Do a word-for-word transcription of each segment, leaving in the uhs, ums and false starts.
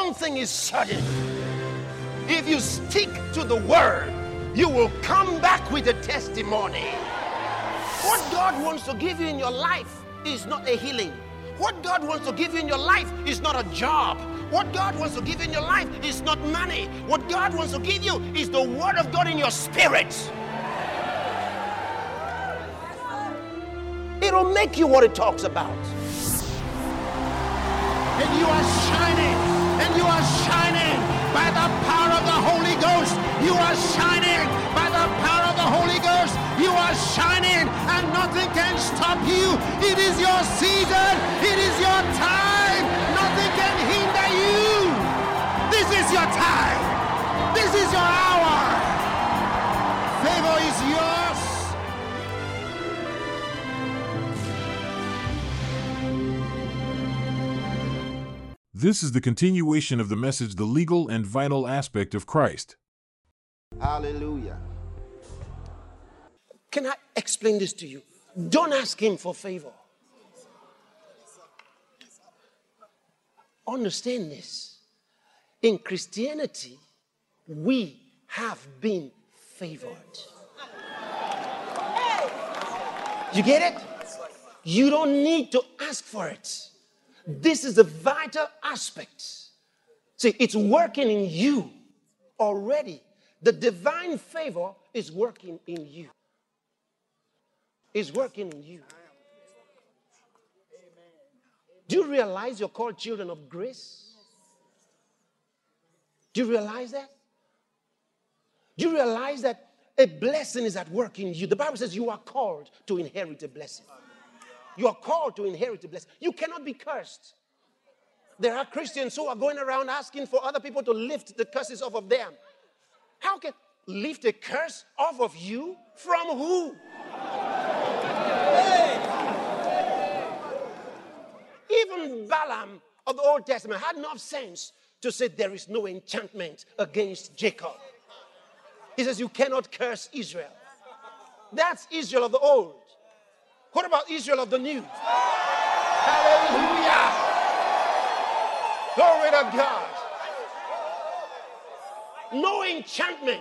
one thing is certain. If you stick to the word, you will come back with a testimony. What God wants to give you in your life is not a healing. What God wants to give you in your life is not a job. What God wants to give you in your life is not money. What God wants to give you is the word of God in your spirit. It'll make you what it talks about. And you are shining, and you are shining by the power of the Holy Ghost. You are shining by the power of the Holy Ghost. You are shining, and nothing can stop you. It is your season. It is your time. Nothing can hinder you. This is your time. This is your hour. Favor is yours. This is the continuation of the message, The Legal and Vital Aspect of Christ. Hallelujah. Can I explain this to you? Don't ask him for favor. Understand this. In Christianity, we have been favored. You get it? You don't need to ask for it. This is the vital aspect. See, it's working in you already. The divine favor is working in you. Is working in you. Do you realize you're called children of grace? Do you realize that? Do you realize that a blessing is at work in you? The Bible says you are called to inherit a blessing. You are called to inherit a blessing. You cannot be cursed. There are Christians who are going around asking for other people to lift the curses off of them. How can lift a curse off of you? From who? Even Balaam of the Old Testament had enough sense to say there is no enchantment against Jacob. He says you cannot curse Israel. That's Israel of the old. What about Israel of the new? Hallelujah. Glory to God. No enchantment.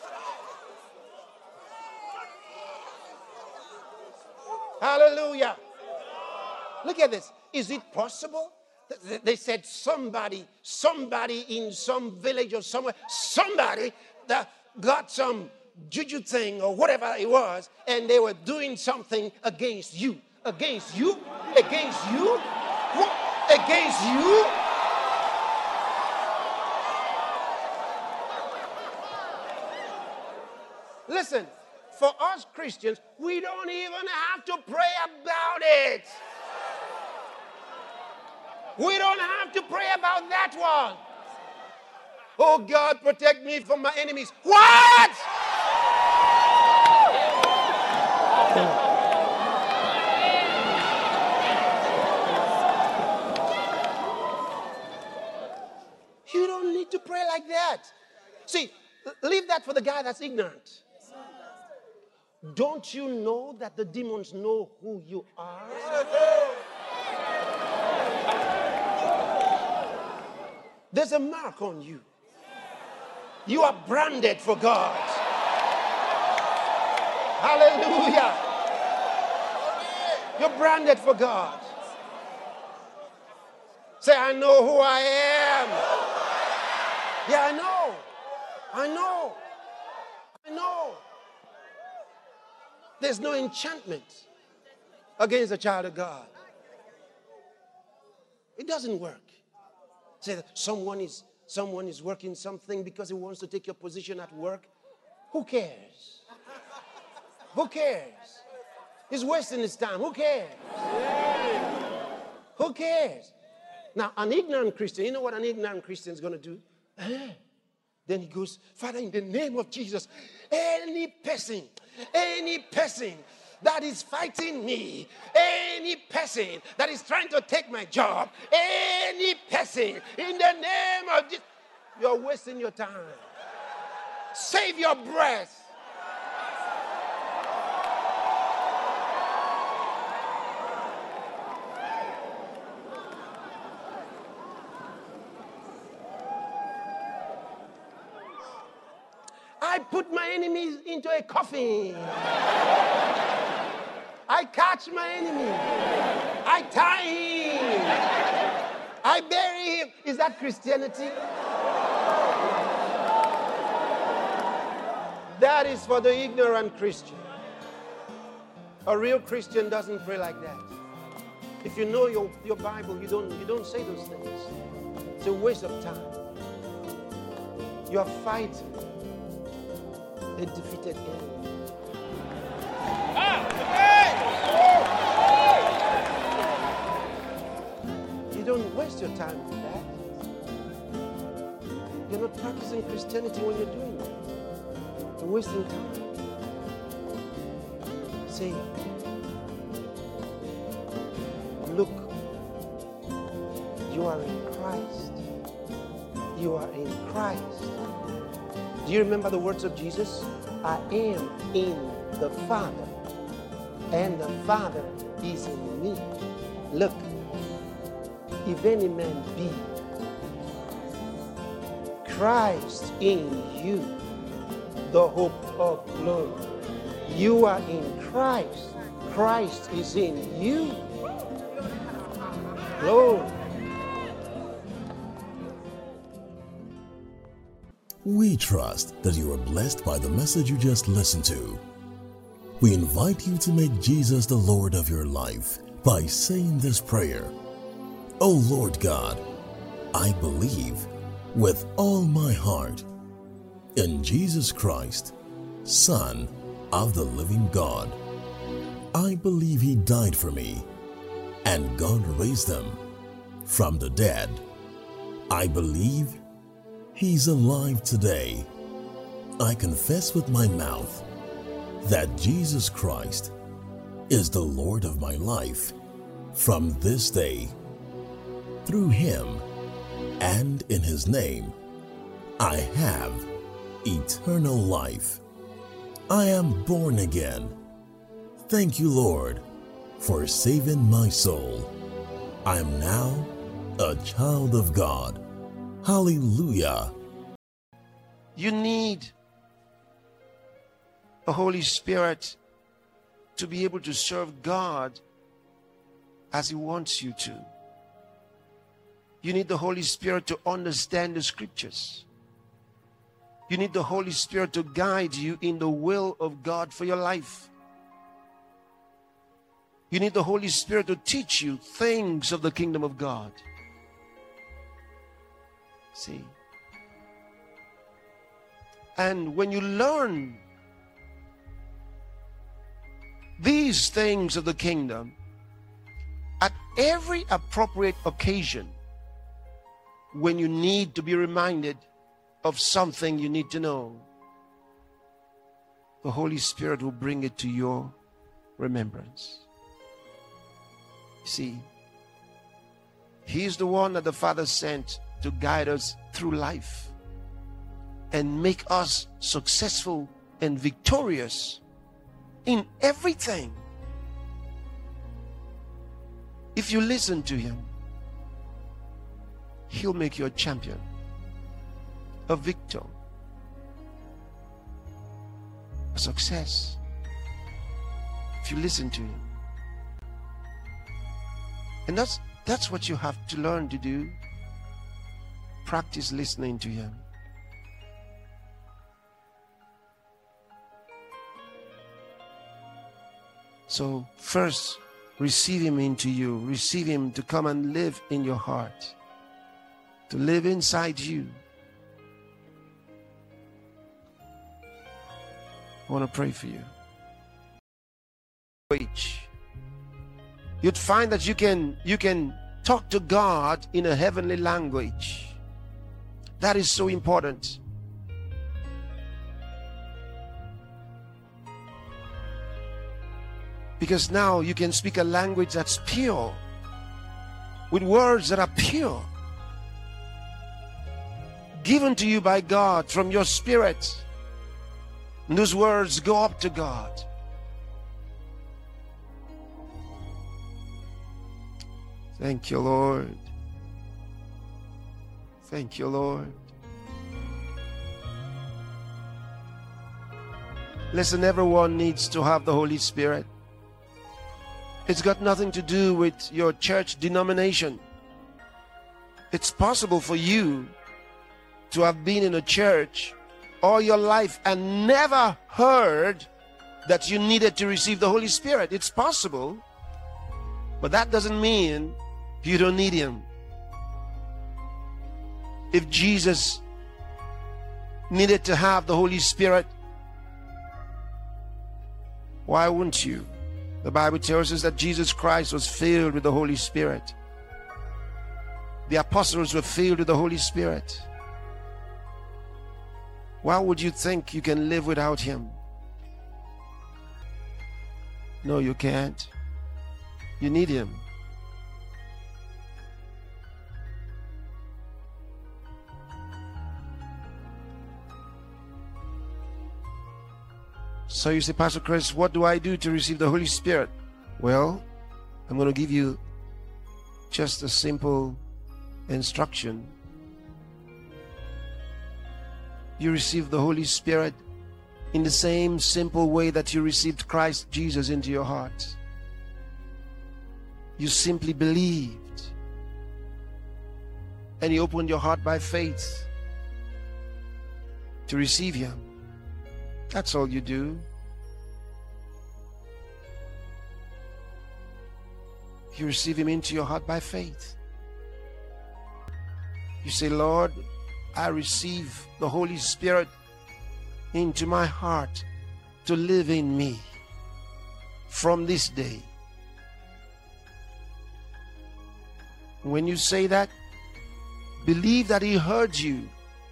Hallelujah. Look at this. Is it possible? They said somebody, somebody in some village or somewhere, somebody that got some juju thing or whatever it was, and they were doing something against you. Against you? Against you? What? Against you? Listen, for us Christians, we don't even have to pray about it. We don't have to pray about that one. Oh God, protect me from my enemies. What? You don't need to pray like that. See, leave that for the guy that's ignorant. Don't you know that the demons know who you are? There's a mark on you. You are branded for God. Hallelujah. You're branded for God. Say, I know who I am. Yeah, I know. I know. I know. There's no enchantment against a child of God. It doesn't work. Say that someone is someone is working something because he wants to take your position at work. Who cares? Who cares? He's wasting his time. Who cares? Who cares? Now, an ignorant Christian, you know what an ignorant Christian is going to do? Eh? Then he goes, Father, in the name of Jesus, any person, any person that is fighting me, any person that is trying to take my job, any person, in the name of Jesus, you're wasting your time. Save your breath. I put my enemies into a coffin. I catch my enemy. I tie him. I bury him. Is that Christianity? That is for the ignorant Christian. A real Christian doesn't pray like that. If you know your, your Bible, you don't, you don't say those things. It's a waste of time. You are fighting a defeated enemy. You don't waste your time with that. You're not practicing Christianity when you're doing that. You're wasting time. Say, look, you are in Christ. You are in Christ. Do you remember the words of Jesus? I am in the Father, and the Father is in me. Look, if any man be Christ in you, the hope of glory. You are in Christ. Christ is in you. Glory. We trust that you are blessed by the message you just listened to. We invite you to make Jesus the Lord of your life by saying this prayer. O Lord God, I believe with all my heart in Jesus Christ, Son of the living God. I believe He died for me, and God raised Him from the dead. I believe He's alive today. I confess with my mouth that Jesus Christ is the Lord of my life from this day. Through Him and in His name, I have eternal life. I am born again. Thank you, Lord, for saving my soul. I am now a child of God. Hallelujah. You need the Holy Spirit to be able to serve God as He wants you to. You need the Holy Spirit to understand the Scriptures. You need the Holy Spirit to guide you in the will of God for your life. You need the Holy Spirit to teach you things of the kingdom of God. See? And when you learn these things of the kingdom, at every appropriate occasion, when you need to be reminded of something you need to know, the Holy Spirit will bring it to your remembrance. See, He's the one that the Father sent to guide us through life and make us successful and victorious in everything. If you listen to Him, He'll make you a champion, a victor, a success. If you listen to Him. And that's that's what you have to learn to do. Practice listening to Him. So first, receive Him into you. Receive Him to come and live in your heart, to live inside you. I want to pray for you. You'd find that you can you can talk to God in a heavenly language. That is so important. Because now you can speak a language that's pure, with words that are pure, given to you by God from your spirit. And those words go up to God. Thank you, Lord. Thank you, Lord. Listen, everyone needs to have the Holy Spirit. It's got nothing to do with your church denomination. It's possible for you to have been in a church all your life and never heard that you needed to receive the Holy Spirit. It's possible, but that doesn't mean you don't need Him. If Jesus needed to have the Holy Spirit, why wouldn't you? The Bible tells us that Jesus Christ was filled with the Holy Spirit. The apostles were filled with the Holy Spirit. Why would you think you can live without Him? No, you can't. You need Him. So you say, Pastor Chris, what do I do to receive the Holy Spirit? Well, I'm going to give you just a simple instruction. You receive the Holy Spirit in the same simple way that you received Christ Jesus into your heart. You simply believed, and you opened your heart by faith to receive Him. That's all you do. You receive Him into your heart by faith. You say, Lord, I receive the Holy Spirit into my heart to live in me from this day. When you say that, believe that He heard you.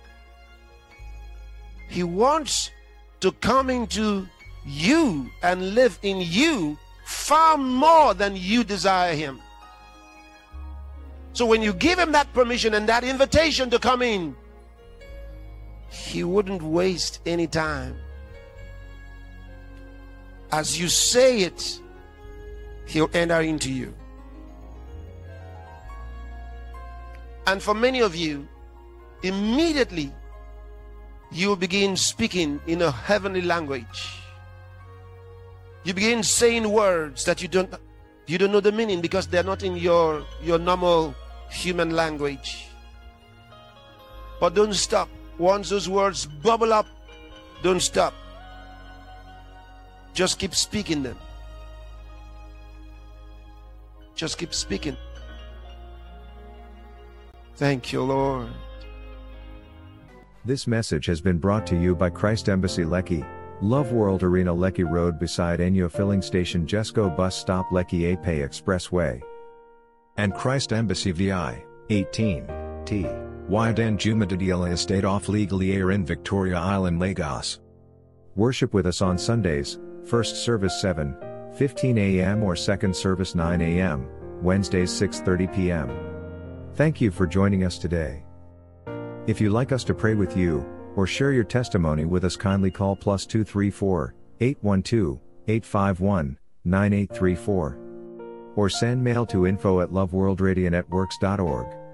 He wants to come into you and live in you far more than you desire Him. So when you give Him that permission and that invitation to come in, He wouldn't waste any time. As you say it, He'll enter into you. And for many of you, immediately you will begin speaking in a heavenly language. You begin saying words that you don't you don't know the meaning because they're not in your your normal human language. But don't stop. Once those words bubble up, don't stop. Just keep speaking them. Just keep speaking. Thank you, Lord. This message has been brought to you by Christ Embassy Lekki, Love World Arena Lekki Road beside Enyo Filling Station Jesco Bus Stop Lekki Ape Expressway. And Christ Embassy V I, eighteen, T, Y Danjumadidiela Estate off Legally Air in Victoria Island, Lagos. Worship with us on Sundays, first service seven fifteen a m or second service nine a m, Wednesdays six thirty p m Thank you for joining us today. If you'd like us to pray with you, or share your testimony with us, kindly call plus two three four, eight one two, eight five one, nine eight three four. Or send mail to info at loveworldradionetworks dot org.